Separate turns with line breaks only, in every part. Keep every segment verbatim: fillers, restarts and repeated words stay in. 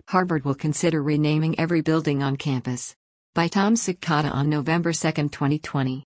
Harvard will consider renaming every building on campus. By Tom Ciccotta on November second, twenty twenty.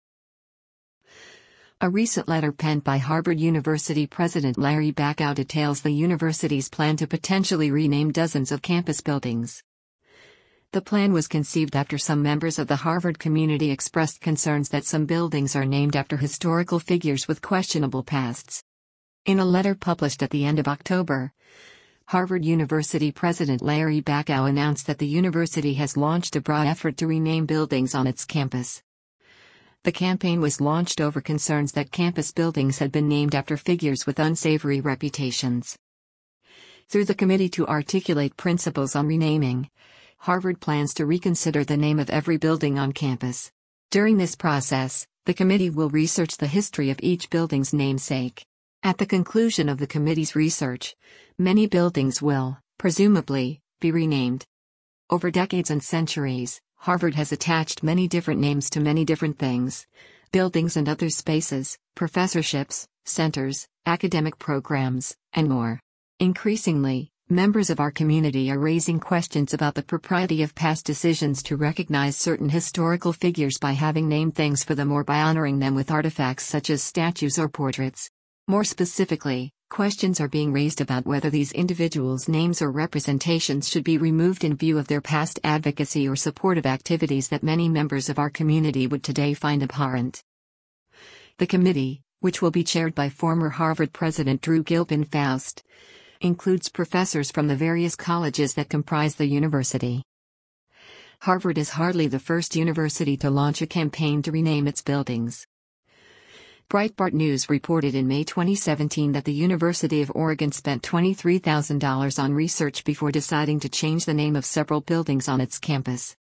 A recent letter penned by Harvard University President Larry Bacow details the university's plan to potentially rename dozens of campus buildings. The plan was conceived after some members of the Harvard community expressed concerns that some buildings are named after historical figures with questionable pasts. In a letter published at the end of October, Harvard University President Larry Bacow announced that the university has launched a broad effort to rename buildings on its campus. The campaign was launched over concerns that campus buildings had been named after figures with unsavory reputations. Through the Committee to Articulate Principles on Renaming, Harvard plans to reconsider the name of every building on campus. During this process, the committee will research the history of each building's namesake. At the conclusion of the committee's research, many buildings will, presumably, be renamed. Over decades and centuries, Harvard has attached many different names to many different things: buildings and other spaces, professorships, centers, academic programs, and more. Increasingly, members of our community are raising questions about the propriety of past decisions to recognize certain historical figures by having named things for them or by honoring them with artifacts such as statues or portraits. More specifically, questions are being raised about whether these individuals' names or representations should be removed in view of their past advocacy or supportive activities that many members of our community would today find abhorrent. The committee, which will be chaired by former Harvard President Drew Gilpin Faust, includes professors from the various colleges that comprise the university. Harvard is hardly the first university to launch a campaign to rename its buildings. Breitbart News reported in May twenty seventeen that the University of Oregon spent twenty-three thousand dollars on research before deciding to change the name of several buildings on its campus.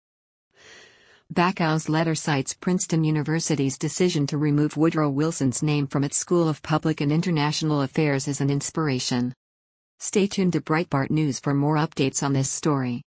Bacow's letter cites Princeton University's decision to remove Woodrow Wilson's name from its School of Public and International Affairs as an inspiration. Stay tuned to Breitbart News for more updates on this story.